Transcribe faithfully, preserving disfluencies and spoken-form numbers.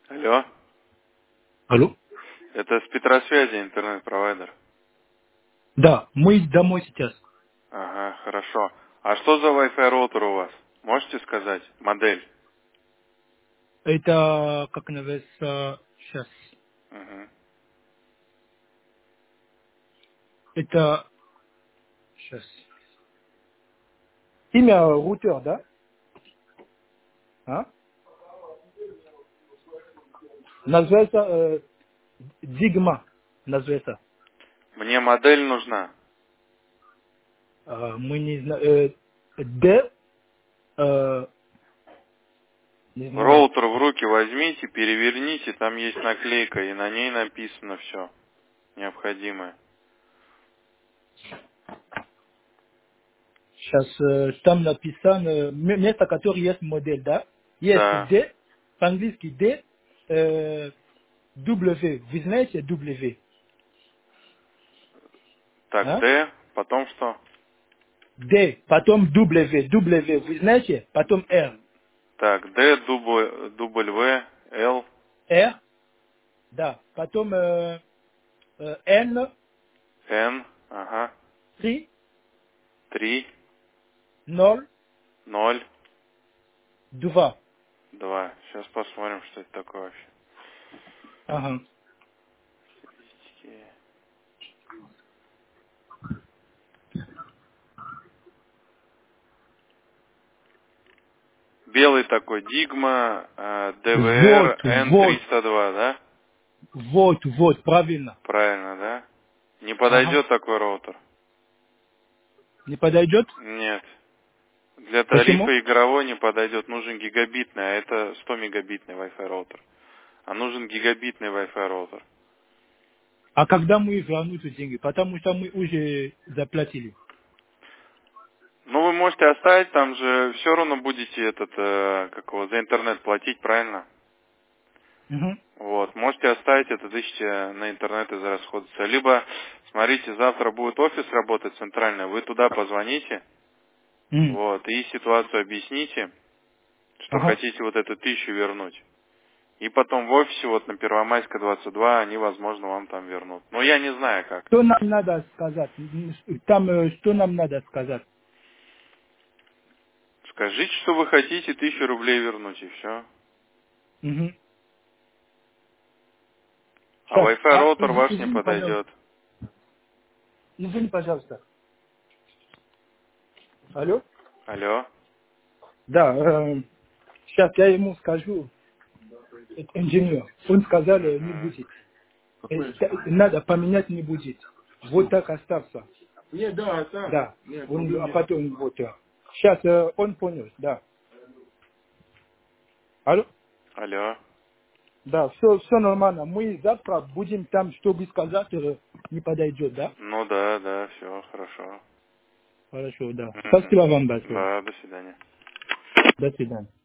Алло, Алло? это с Петросвязи, интернет-провайдер. Да, мы домой сейчас. Ага, хорошо. А что за Wi-Fi роутер у вас? Можете сказать? Модель? Это, как называется, сейчас. Угу. Это, сейчас. Имя рутер, да? А? Называется э, Дигма. Называется. Мне модель нужна. Э, мы не знаем. Э, Д, э, не знаю. Роутер в руки возьмите, переверните, там есть наклейка, и на ней написано все необходимое. Сейчас э, там написано э, м- место, которое есть модель, да? Есть Да. D, по-английски D, э, W. Вы знаете W? Так, А? D, потом что? D, потом W, W, вы знаете? Потом R. Так, D, W, W, L, R, да. Потом э, э, N, N, ага, три, три, ноль, ноль, два. два. Сейчас посмотрим, что это такое вообще. Ага. Белый такой, Дигма, Вот, ди ви ар эн вот, триста два, да? вот, вот, правильно. Правильно, да? Не Ага. подойдет такой роутер? Не подойдет? Нет. Для Почему? тарифа игровой не подойдет. Нужен гигабитный, а это сто мегабитный Wi-Fi роутер. А нужен гигабитный Wi-Fi роутер. А когда мы вернут деньги? Потому что мы уже заплатили. Ну, вы можете оставить, там же все равно будете этот, э, как его, за интернет платить, правильно? Угу. Вот, можете оставить это, тысяча на интернет израсходуется. Либо, смотрите, завтра будет офис работать центральный, вы туда позвоните, М. вот, и ситуацию объясните, что Ага. хотите вот эту тысячу вернуть. И потом в офисе, вот на Первомайска двадцать два, они, возможно, вам там вернут. Но я не знаю как. Что нам надо сказать? М, Там, э, что нам надо сказать? Скажите, что вы хотите тысячу рублей вернуть, и все. Угу. А Сейчас. Wi-Fi А, роутер изв- ваш не извини, пожалуйста. подойдет. Извини, пожалуйста. Алло? Алло? Да, э, сейчас я ему скажу, э, инженер. Он сказал, э, не Мгм. будет. Э, та- Надо поменять не будет. Вот так остался. Не, да, оставь. Да. Нет, он, проблем а нет. Потом вот. Сейчас он понял, да. Алло? Алло? Да, все, все нормально. Мы завтра будем там, чтобы сказать, э, не подойдет, да? Ну да, да, все, хорошо. Хорошо, да. Мгм. Спасибо вам большое. Да, до свидания. До свидания.